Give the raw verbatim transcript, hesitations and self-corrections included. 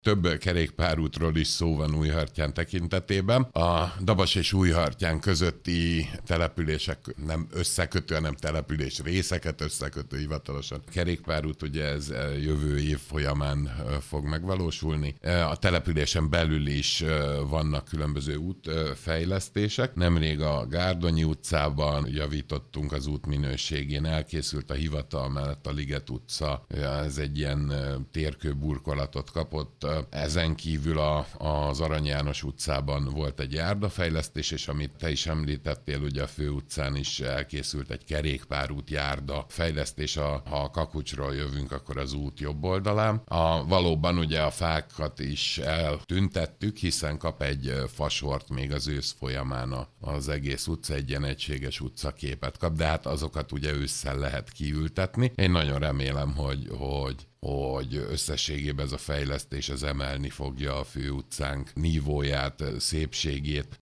Több kerékpárútról is szó van Újhartyán tekintetében. A Dabas és Újhartyán közötti települések nem összekötő, hanem település részeket összekötő hivatalosan. Kerékpárút ugye ez jövő év folyamán fog megvalósulni. A településen belül is vannak különböző útfejlesztések. Nemrég a Gárdonyi utcában javítottunk az út minőségén, elkészült a hivatal mellett a Liget utca, ez egy ilyen térkőburkolatot kapott. Ezen kívül a, az Arany János utcában volt egy járdafejlesztés, és amit te is említettél, ugye a főutcán is elkészült egy kerékpárút járda fejlesztés. A, ha a Kakucsról jövünk, akkor az út jobb oldalán. A, valóban ugye a fákat is eltüntettük, hiszen kap egy fasort még az ősz folyamán az egész utca, egy ilyen egységes utcaképet kap, de hát azokat ugye ősszel lehet kiültetni. Én nagyon remélem, hogy, hogy hogy összességében ez a fejlesztés az emelni fogja a főutcánk nívóját, szépségét.